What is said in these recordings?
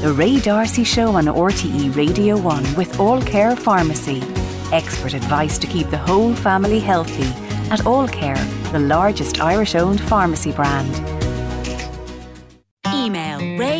The Ray D'Arcy Show on RTE Radio 1 with All Care Pharmacy. Expert advice to keep the whole family healthy at All Care, the largest Irish-owned pharmacy brand. Email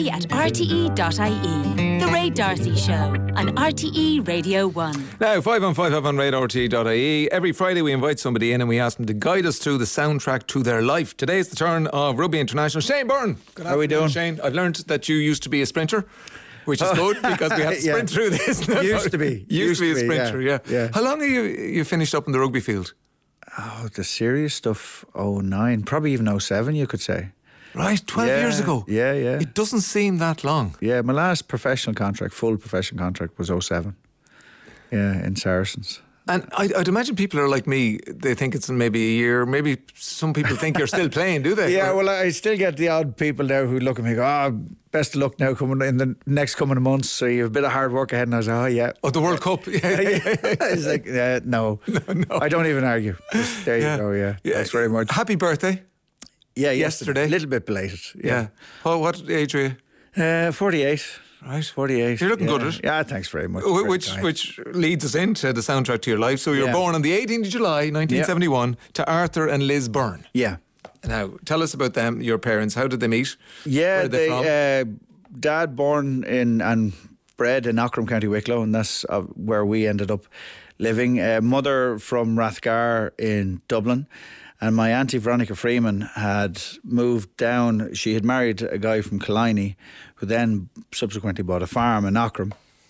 ray@rte.ie. The Ray D'Arcy Show on RTE Radio 1. Now, 5 on 5 on RTE.ie. Every Friday we invite somebody in and we ask them to guide us through the soundtrack to their life. Today's the turn of Rugby International. Shane Byrne. How are we doing? Shane, I've learned that you used to be a sprinter, which is good because we have to sprint through this. Used to be. Used to be a sprinter, yeah. How long have you finished up in the rugby field? Oh, the serious stuff, 09, probably even 07 you could say. Right, 12 years ago. Yeah. It doesn't seem that long. Yeah, my last professional contract, full professional contract, was 07. Yeah, in Saracens. And I'd imagine people are like me, they think it's maybe a year, maybe some people think you're still playing, do they? Yeah, well, I still get the odd people now who look at me and go, best of luck now coming in the next coming months, so you have a bit of hard work ahead. And I was like, yeah. Oh, the World Cup? Yeah. It's like, no. I don't even argue. Just, there you go, yeah. Thanks very much. Happy birthday. Yeah, yesterday. A little bit belated. Yeah. Oh, what age are you? 48. Right. 48. You're looking good at it. Yeah, thanks very much. Which leads us into the soundtrack to your life. So you were born on the 18th of July, 1971, to Arthur and Liz Byrne. Yeah. Now, tell us about them, your parents. How did they meet? Yeah, Where are they from? Dad born in and bred in Aughrim, County Wicklow, and that's where we ended up living. Mother from Rathgar in Dublin. And my auntie Veronica Freeman had moved down. She had married a guy from Killiney who then subsequently bought a farm in Aughrim.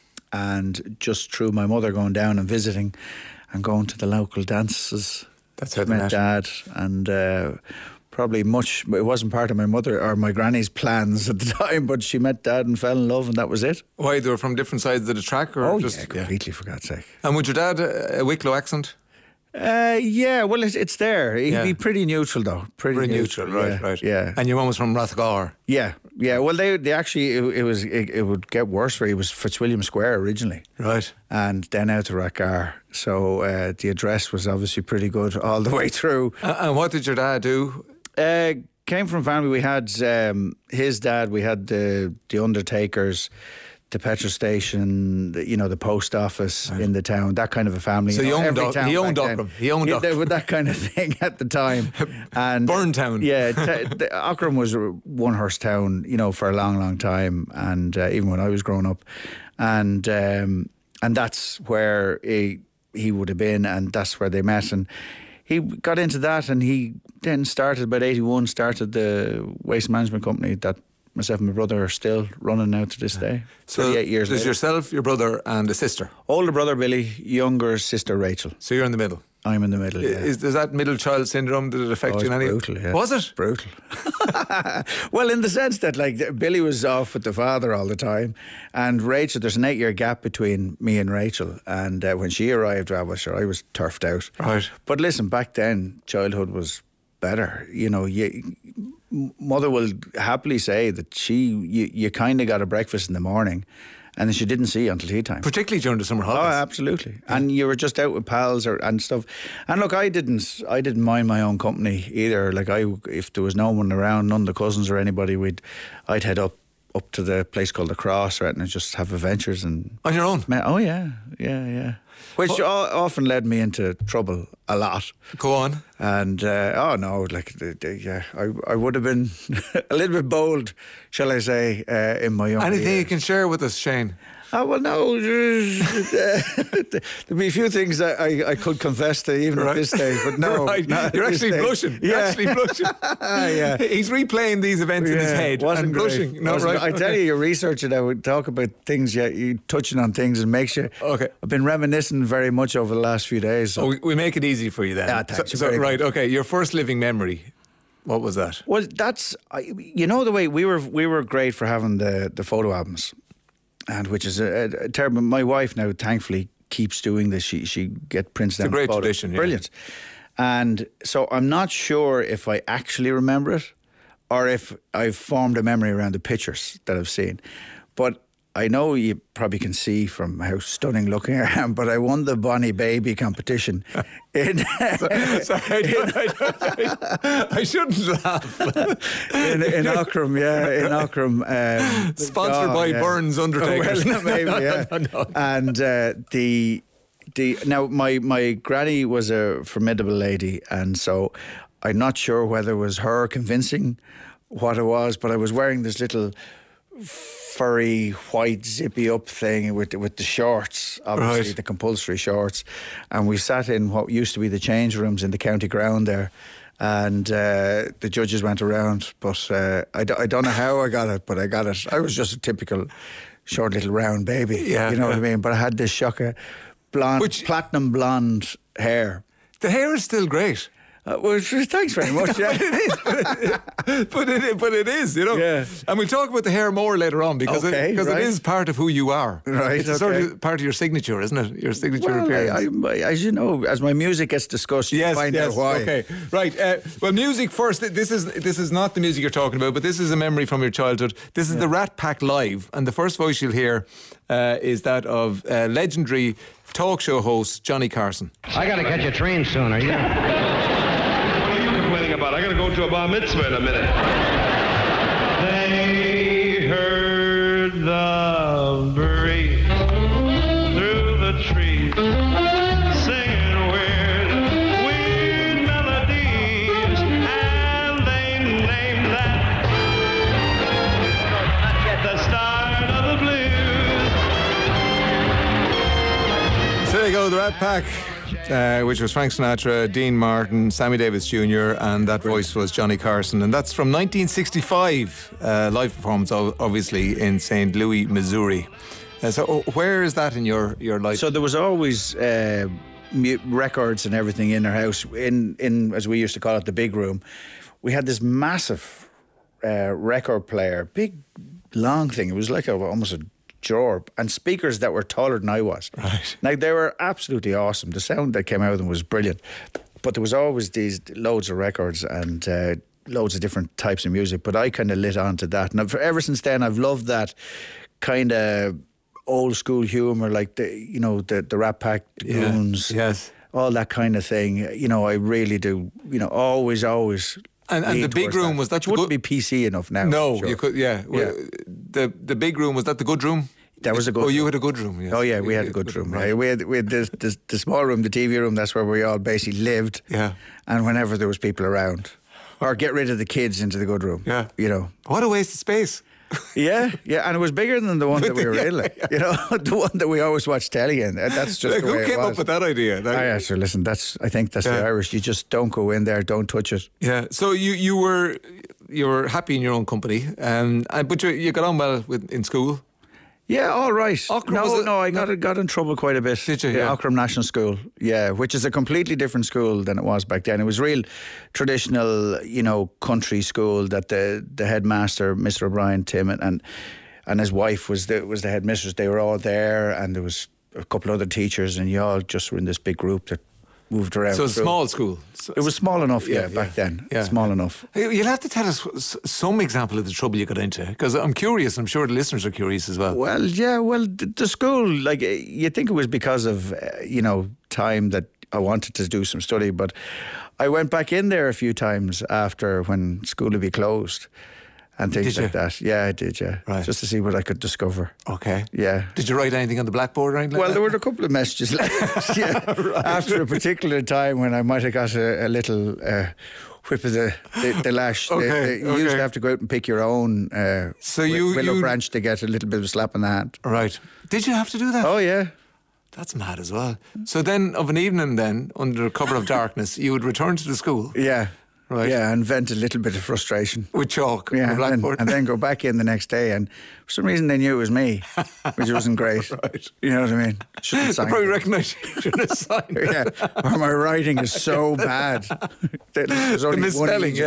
And just through my mother going down and visiting and going to the local dances, that's how met Dad. And probably much, it wasn't part of my mother or my granny's plans at the time, but she met Dad and fell in love, and that was it. Why, they were from different sides of the track? Or completely, for God's sake. And would your dad a Wicklow accent? Yeah, well, it's there. He'd be pretty neutral, though. Pretty neutral, right. Yeah. And your mum was from Rathgar? Yeah. Well, they actually, it would get worse for. He was Fitzwilliam Square originally. Right. And then out to Rathgar. So the address was obviously pretty good all the way through. And what did your dad do? Came from family. We had his dad, we had the undertakers, the petrol station, the post office in the town, that kind of a family. So he owned Aughrim. He owned Aughrim. With that kind of thing at the time. And Burn Town. Yeah, Aughrim was one horse town, for a long, long time, and even when I was growing up, and that's where he would have been, and that's where they met, and he got into that, and he then started about 81, started the waste management company that myself and my brother are still running now to this day. So 38 years there's later. yourself, your brother and a sister. Older brother Billy, younger sister Rachel. So you're in the middle. I'm in the middle, yeah. Is that middle child syndrome, did it affect you in any way? Brutal, yeah. Was it? Brutal. Well, in the sense that Billy was off with the father all the time, and Rachel, there's an 8-year gap between me and Rachel, and when she arrived, I was turfed out. Right. But listen, back then, childhood was better. Mother will happily say that you kind of got a breakfast in the morning, and then she didn't see you until tea time. Particularly during the summer holidays. Oh, absolutely. Yeah. And you were just out with pals and stuff. And look, I didn't mind my own company either. If there was no one around, none of the cousins or anybody, I'd head up to the place called the Cross, right, and just have adventures and on your own. Oh yeah. Which often led me into trouble a lot. Go on. And I would have been a little bit bold, shall I say, in my own. Anything years. you can share with us, Shane? Well, no. There'll be a few things that I could confess to even at this stage, but no. Right. You're actually blushing. You're actually blushing. Yeah. He's replaying these events in his head and blushing. No, right. I tell you, you're researching. I would talk about things. Yeah, you touching on things and makes you. Okay. I've been reminiscing very much over the last few days. So. We make it easy for you then. Yeah, thanks. Right. Okay. Your first living memory. What was that? Well, that's the way we were great for having the photo albums. And which is a terrible. My wife now, thankfully, keeps doing this. She get prints down. It's a great tradition. Yeah. Brilliant. And so I'm not sure if I actually remember it, or if I've formed a memory around the pictures that I've seen. But I know you probably can see from how stunning looking I am, but I won the Bonnie Baby competition. I shouldn't laugh. in Aughrim, in Aughrim. Sponsored by Burns Undertakers. Well, maybe, yeah. No. And now my granny was a formidable lady, and so I'm not sure whether it was her convincing what it was, but I was wearing this little furry white zippy up thing with the shorts, obviously the compulsory shorts, and we sat in what used to be the change rooms in the county ground there, and the judges went around, but I don't know how I got it, but I got it. I was just a typical short little round baby, you know what I mean, but I had this shocker blonde, platinum blonde hair. The hair is still great. Well, thanks very much. Yeah. but it is, you know. Yeah. And we'll talk about the hair more later on because it is part of who you are. Right. It's sort of part of your signature, isn't it? Your signature appearance. As you know, as my music gets discussed, you find out why. Okay. Right. Well, music first. This is not the music you're talking about, but this is a memory from your childhood. This is the Rat Pack Live, and the first voice you'll hear is that of legendary talk show host Johnny Carson. I got to catch a train sooner. About. I gotta go to a bar mitzvah in a minute. They heard the breeze through the trees, singing weird melodies, and they named that the start of the blues. So there you go, the Rat Pack. Which was Frank Sinatra, Dean Martin, Sammy Davis Jr., and that voice was Johnny Carson. And that's from 1965, live performance, obviously, in St. Louis, Missouri. So where is that in your life? So there was always records and everything in our house, in as we used to call it, the big room. We had this massive record player, big, long thing. It was like almost a drawer, and speakers that were taller than I was. Right. Now, they were absolutely awesome. The sound that came out of them was brilliant. But there was always these loads of records and loads of different types of music. But I kind of lit onto that. And ever since then, I've loved that kind of old school humour, like the Rat Pack, the Goons, all that kind of thing. You know, I really do. You know, always. And the big room, was that wouldn't be PC enough now. No, sure. You could, The big room, was that the good room? That was a good room. Oh, you had a good room, yes. Oh, yeah, we had a good room. Right. We had the small room, the TV room, that's where we all basically lived. Yeah. And whenever there was people around. Or get rid of the kids into the good room. Yeah. You know. What a waste of space. Yeah, and it was bigger than the one that we were in. Like, you know, the one that we always watched telly in. That's just the way who came up with that idea? So listen, I think that's the Irish. You just don't go in there, don't touch it. Yeah. So you were happy in your own company, but you got on well in school. Yeah, all right. Aughrim I got in trouble quite a bit. Did you? Yeah, Aughrim National School. Yeah, which is a completely different school than it was back then. It was real traditional, country school that the headmaster, Mr. O'Brien, Tim, and his wife was the headmistress. They were all there, and there was a couple other teachers, and you all just were in this big group that moved around. So it's a small school. It was small enough, back then. Yeah. Small enough. You'll have to tell us some example of the trouble you got into, because I'm curious. I'm sure the listeners are curious as well. Well, the school, like, you'd think it was because of, time that I wanted to do some study, but I went back in there a few times after when school would be closed. And things like that. Yeah, I did, yeah. Right. Just to see what I could discover. Okay. Yeah. Did you write anything on the blackboard or anything like that? Well, there were a couple of messages left. Yeah. Right. After a particular time when I might have got a little whip of the lash. Okay. You usually have to go out and pick your own willow branch to get a little bit of a slap on the hand. Right. Did you have to do that? Oh, yeah. That's mad as well. So then, of an evening then, under cover of darkness, you would return to the school? Yeah. Right. Yeah, and vent a little bit of frustration. With chalk on the blackboard. And then go back in the next day, and for some reason they knew it was me, which wasn't great. Right. You know what I mean? They probably recognise you shouldn't have signed it. Yeah, or my writing is so bad. There's only the misspelling,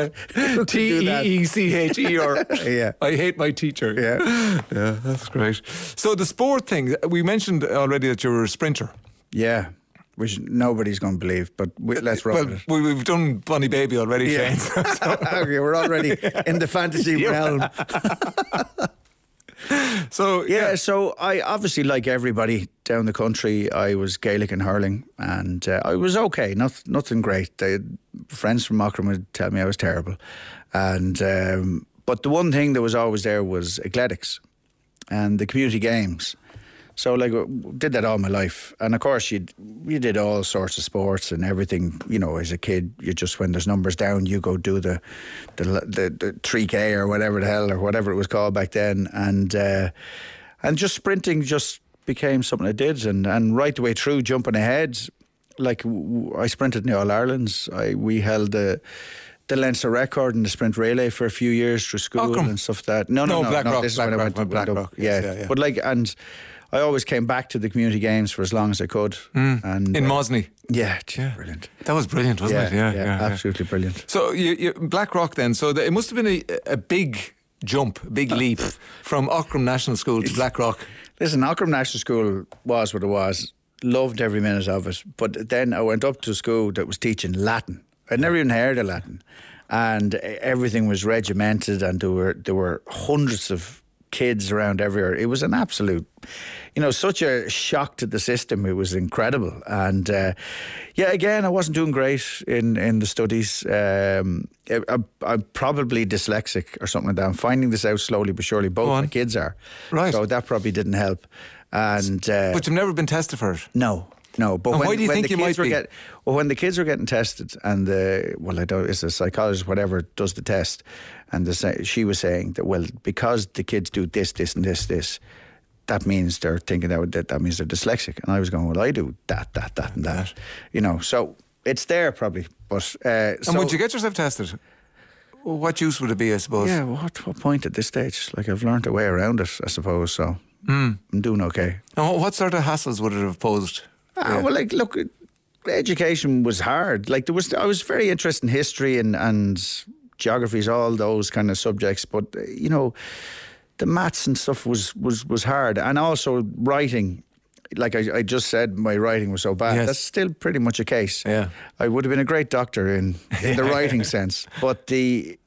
Teecher. Yeah. I hate my teacher. Yeah. Yeah, that's great. So the sport thing, we mentioned already that you were a sprinter. Yeah. Which nobody's going to believe, but let's roll with it. Well, we've done Bonnie Baby already, Shane. Okay, we're already in the fantasy realm. So So I obviously, like everybody down the country, I was Gaelic and hurling, and I was okay, nothing great. Friends from Mockram would tell me I was terrible, and but the one thing that was always there was athletics and the community games. So like did that all my life, and of course you did all sorts of sports and everything. You know, as a kid, you just, when there's numbers down, you go do the 3K or whatever the hell, or whatever it was called back then, and just sprinting just became something I did, and right the way through, jumping ahead. Like I sprinted in the All Irelands. We held the Leinster record in the sprint relay for a few years through school and stuff like that. No, Blackrock. This is when I went to Blackrock. Yeah. But I always came back to the community games for as long as I could. And in Mosney. Yeah, brilliant. That was brilliant, wasn't it? Yeah, absolutely brilliant. So you Blackrock then. So it must have been a big jump, a big leap from Ockram National School to Blackrock. Listen, Ockram National School was what it was. Loved every minute of it. But then I went up to a school that was teaching Latin. I'd never even heard of Latin, and everything was regimented, and there were hundreds of kids around everywhere. It was an absolute, such a shock to the system. It was incredible, and again, I wasn't doing great in the studies. I'm probably dyslexic or something like that. I'm finding this out slowly but surely. Both my kids are, right? So that probably didn't help. And but you've never been tested for it. No, but why do you think you might be? When the kids were getting tested, and it's a psychologist, whatever, does the test, and she was saying that, because the kids do this, and this, that means they're thinking that means they're dyslexic. And I was going, I do that, and that. So it's there probably. But and would you get yourself tested? What use would it be, I suppose? Yeah, what point at this stage? Like, I've learned a way around it, I suppose, so I'm doing okay. And what sort of hassles would it have posed? Look, education was hard. I was very interested in history and geographies, all those kind of subjects. But the maths and stuff was hard, and also writing. Like I just said, my writing was so bad. Yes. That's still pretty much a case. Yeah, I would have been a great doctor in the writing sense, but it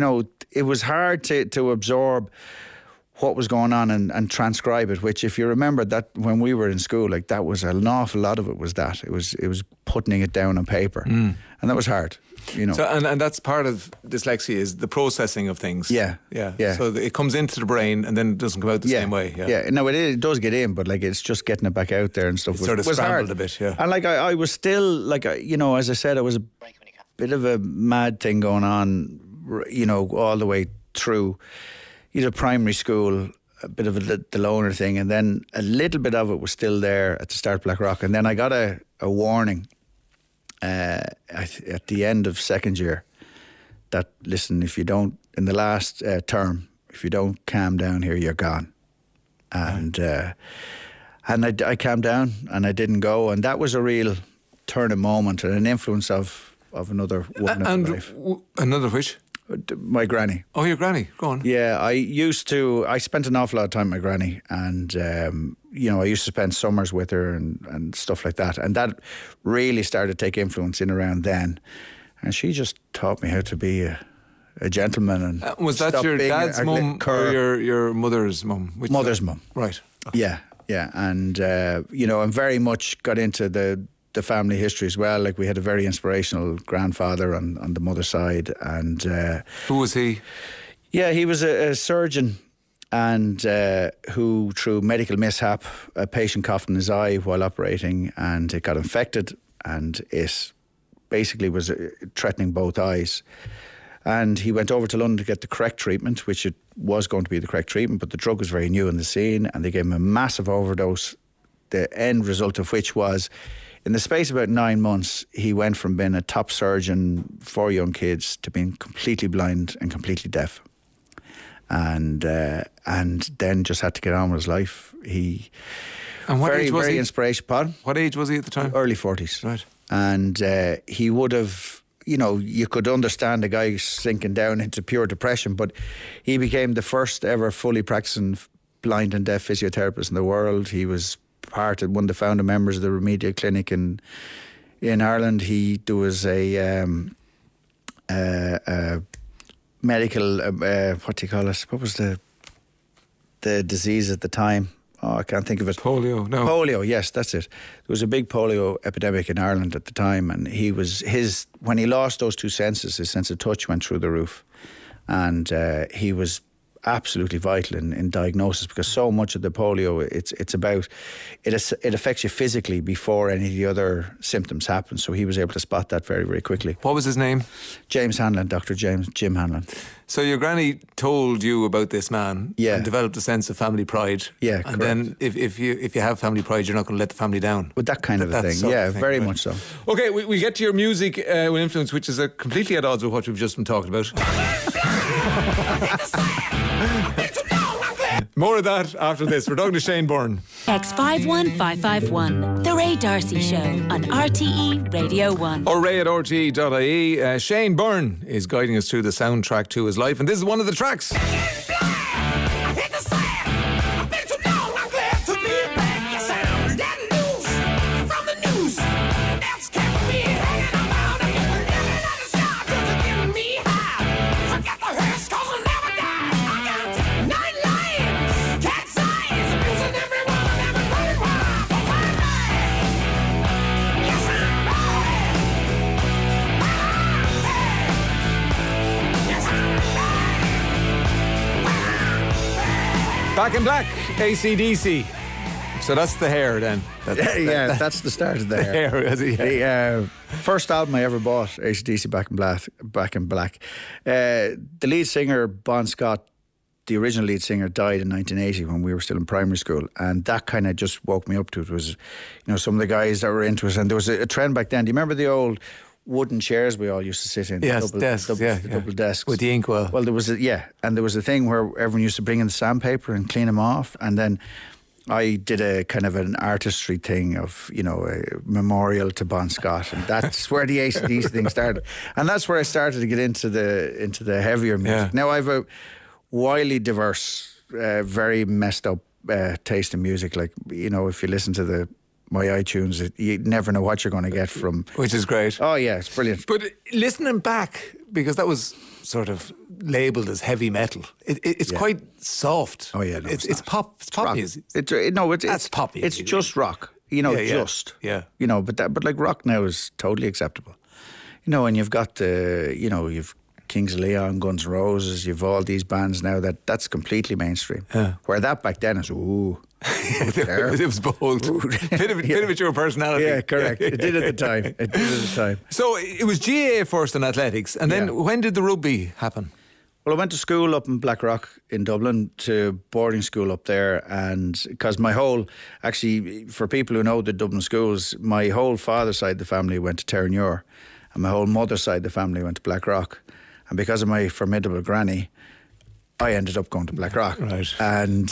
was hard to absorb what was going on and transcribe it, which, if you remember, that when we were in school, like, that was an awful lot of it was that. It was putting it down on paper. And that was hard, So, and that's part of dyslexia, is the processing of things. Yeah. So it comes into the brain and then it doesn't come out the same way. Yeah. No, it does get in, but it's just getting it back out there and stuff. It sort of was scrambled hard a bit, yeah. And I was still, as I said, I was a bit of a mad thing going on, all the way through primary school, a bit of the loner thing, and then a little bit of it was still there at the start of Blackrock. And then I got a warning at the end of second year that, listen, if you don't, in the last term, if you don't calm down here, you're gone. And I calmed down and I didn't go, and that was a real turning moment and an influence of another woman in my life. Another which? My granny. Oh, your granny. Go on. Yeah, I spent an awful lot of time with my granny, and I used to spend summers with her and stuff like that, and that really started to take influence in around then. And she just taught me how to be a gentleman. And was that your dad's mum or your mother's mum? Mother's mum. Right. Yeah, and and very much got into the family history as well. Like, we had a very inspirational grandfather on the mother's side, and who was he? Yeah, he was a surgeon, and who, through medical mishap, a patient coughed in his eye while operating, and it got infected, and it basically was threatening both eyes. And he went over to London to get the correct treatment, which it was going to be the correct treatment, but the drug was very new in the scene, and they gave him a massive overdose, the end result of which was, in the space of about 9 months, he went from being a top surgeon for young kids to being completely blind and completely deaf. And then just had to get on with his life. And what age was very he? Inspirational. Pardon? What age was he at the time? Early 40s. Right. And he would have, you could understand a guy sinking down into pure depression, but he became the first ever fully practicing blind and deaf physiotherapist in the world. He was part of one of the founder members of the Remedial Clinic in Ireland. There was a medical what do you call it? What was the the disease at the time. Oh, I can't think of it. Polio, no. Polio, yes, that's it. There was a big polio epidemic in Ireland at the time, and when he lost those two senses, his sense of touch went through the roof, and he was absolutely vital in diagnosis, because so much of the polio, it affects you physically before any of the other symptoms happen. So he was able to spot that very, very quickly. What was his name? James Hanlon, Dr. Jim Hanlon. So your granny told you about this man, Yeah. and developed a sense of family pride. Yeah, and correct. then if you have family pride, you're not going to let the family down. With that kind of a That thing, sort yeah, of thing, very right. much so. Okay, we get to your music with influence, which is completely at odds with what we've just been talking about. More of that after this. We're talking to Shane Byrne. X51551, The Ray Darcy Show on RTE Radio 1. Or ray at rte.ie. Shane Byrne is guiding us through the soundtrack to his life, and this is one of the tracks. Back in Black, AC/DC. So that's the hair then. That's the start of the hair. hair, is it? The first album I ever bought, AC/DC Back in Black. The lead singer, Bon Scott, the original lead singer, died in 1980 when we were still in primary school, and that kind of just woke me up to it. It was, some of the guys that were into it, and there was a trend back then. Do you remember the old wooden chairs we all used to sit in? Yes, desks, double desks. With the inkwell. Well, there was a thing where everyone used to bring in the sandpaper and clean them off, and then I did a kind of an artistry thing of, a memorial to Bon Scott, and that's where the AC/DC thing started, and that's where I started to get into the heavier music. Yeah. Now I've a wildly diverse, very messed up taste in music. Like, if you listen to my iTunes, you never know what you're going to get from. Which is great. Oh yeah, it's brilliant. But listening back, because that was sort of labelled as heavy metal, it's quite soft. Oh yeah, no, it's pop. It's pop rock. music. It's poppy. It's just rock. Just. Yeah. But like rock now is totally acceptable. And you've got you've Kings of Leon, Guns N' Roses, you've all these bands now that's completely mainstream. Yeah. Where that back then is it was bold. Bit of your personality. Yeah, correct. It did at the time. So it was GAA first in athletics, and then when did the rugby happen? Well, I went to school up in Blackrock in Dublin, to boarding school up there, and because actually, for people who know the Dublin schools, my whole father's side of the family went to Terranure, and my whole mother's side of the family went to Blackrock. And because of my formidable granny, I ended up going to Blackrock. Right. And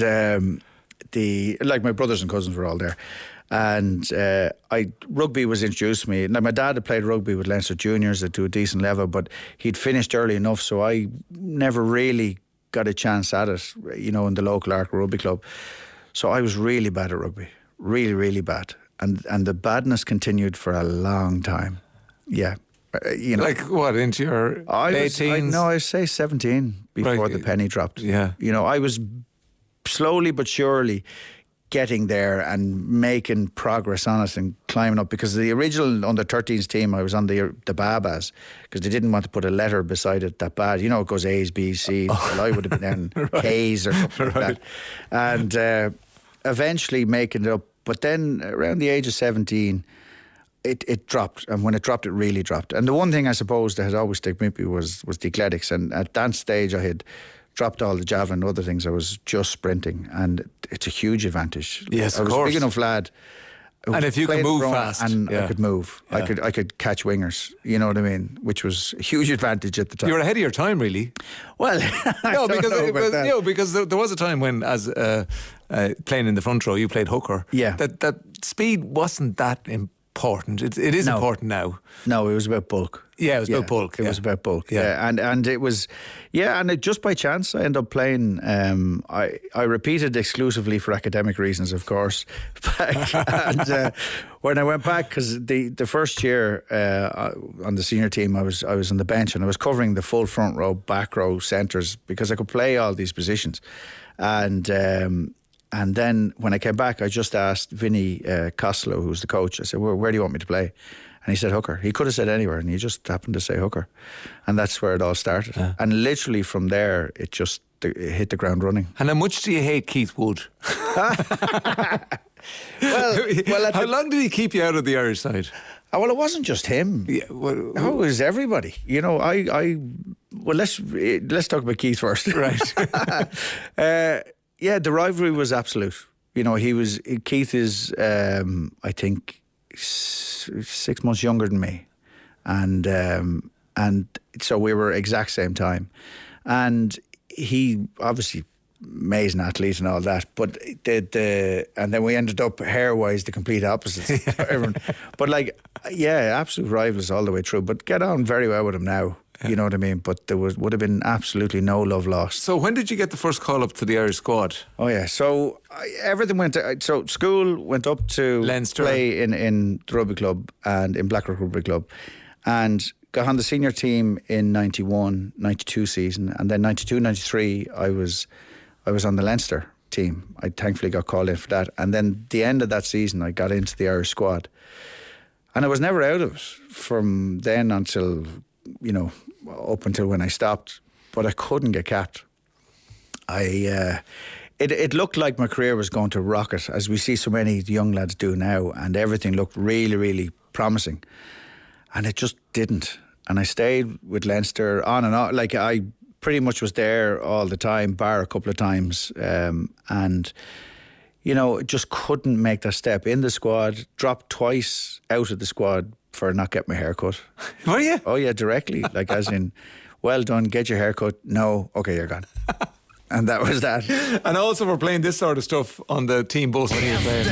my brothers and cousins were all there. And rugby was introduced to me. Now, my dad had played rugby with Leinster Juniors to a decent level, but he'd finished early enough, so I never really got a chance at it, in the local Arc Rugby Club. So I was really bad at rugby, really, really bad. And the badness continued for a long time. Yeah. Like what, into your late teens? I say 17 before the penny dropped. Yeah. I was slowly but surely getting there and making progress on it and climbing up, because the original under-13s team, I was on the Babas, because they didn't want to put a letter beside it that bad. It goes A's, B's, C's. Well, I would have been down K's or something like that. And eventually making it up. But then around the age of 17... It dropped, and when it dropped, it really dropped. And the one thing I suppose that had always stuck with me was the athletics, and at that stage I had dropped all the javelin and other things. I was just sprinting, and it's a huge advantage. Yes, I of was course. a big enough lad, and if you could move fast, and I could move, I could catch wingers. You know what I mean? Which was a huge advantage at the time. You were ahead of your time, really. Well, because there was a time when, as playing in the front row, you played hooker. Yeah, that speed wasn't that important. It is important now. No, it was about bulk. Yeah, it was about bulk. It was about bulk. Yeah, and it was, and it, just by chance I ended up playing. I repeated exclusively for academic reasons, of course. And when I went back, because the first year on the senior team, I was on the bench, and I was covering the full front row, back row, centres, because I could play all these positions. And then when I came back, I just asked Vinny Costello, who's the coach, I said, where do you want me to play? And he said hooker. He could have said anywhere, and he just happened to say hooker. And that's where it all started. Yeah. And literally from there, it hit the ground running. And how much do you hate Keith Wood? Well, how long did he keep you out of the Irish side? Well, it wasn't just him. Yeah, well, it was everybody. You know, well, let's talk about Keith first. Right. Yeah, the rivalry was absolute. You know, Keith is, I think, 6 months younger than me, and so we were exact same time, and he obviously amazing athlete and all that, but and then we ended up hair-wise the complete opposites. But absolute rivals all the way through, but get on very well with him now. You know what I mean? But there would have been absolutely no love lost. So when did you get the first call up to the Irish squad? Oh yeah, so everything went to, so school went up to Leinster, play in the rugby club and in Blackrock Rugby Club, and got on the senior team in 91, 92 season, and then 92, 93 I was on the Leinster team. I thankfully got called in for that, and then the end of that season I got into the Irish squad, and I was never out of it from then until, you know, up until when I stopped, but I couldn't get capped. It looked like my career was going to rocket, as we see so many young lads do now, and everything looked really, really promising, and it just didn't. And I stayed with Leinster on and on, like I pretty much was there all the time, bar a couple of times, and you know, just couldn't make that step in the squad. Dropped twice out of the squad for not getting my hair cut. Were you? Oh yeah, directly. Like as in, well done, get your hair cut. No, okay, you're gone. And that was that. And also for playing this sort of stuff on the team bus when you were playing.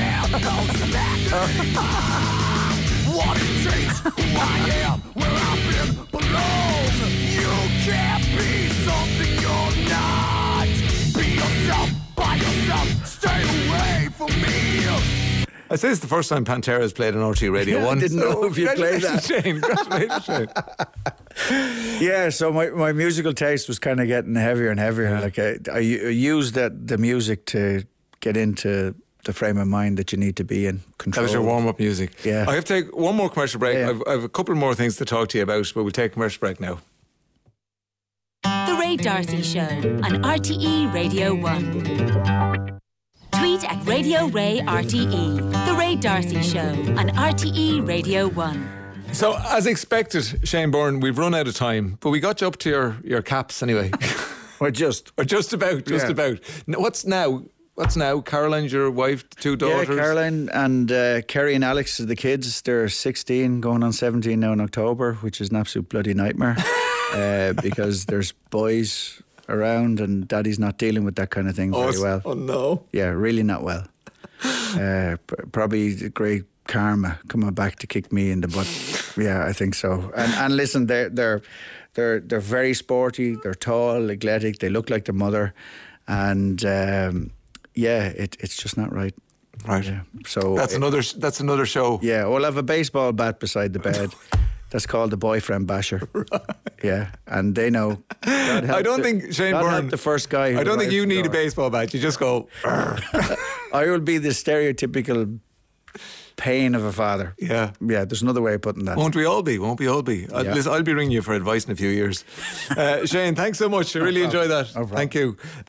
What it takes, who I am, where I've been, belong. You can't be something you're not. Be yourself, by yourself, stay away from me. I say it's the first time Pantera's played on RT Radio 1. I didn't know if you played that. Shane. Congratulations, Shane. Yeah, so my musical taste was kind of getting heavier and heavier. Yeah. Like I used the music to get into the frame of mind that you need to be in. Control. That was your warm-up music. Yeah. I have to take one more commercial break. Yeah. I have a couple more things to talk to you about, but we'll take a commercial break now. The Ray D'Arcy Show on RTE Radio 1. Tweet at Radio Ray RTE. The Ray D'Arcy Show on RTE Radio 1. So, as expected, Shane Byrne, we've run out of time, but we got you up to your caps anyway. Or just about. Now, what's now? Caroline's your wife, 2 daughters? Yeah, Caroline and Kerry and Alex are the kids. They're 16, going on 17 now in October, which is an absolute bloody nightmare because there's boys around and daddy's not dealing with that kind of thing very well. Oh no. Yeah, really not well. Probably the great karma coming back to kick me in the butt. Yeah, I think so. And listen, they're very sporty, they're tall, athletic, they look like their mother, and it's just not right. Right. Yeah. So that's another show. Yeah, well, I have a baseball bat beside the bed. That's called the boyfriend basher. Right. Yeah, and they know. I don't think Shane Byrne, the first guy. I don't think you need a baseball bat. You just go. I will be the stereotypical pain of a father. Yeah. Yeah, there's another way of putting that. Won't we all be? Yeah. Listen, I'll be ringing you for advice in a few years. Shane, thanks so much. I really enjoyed that. No problem. Thank you.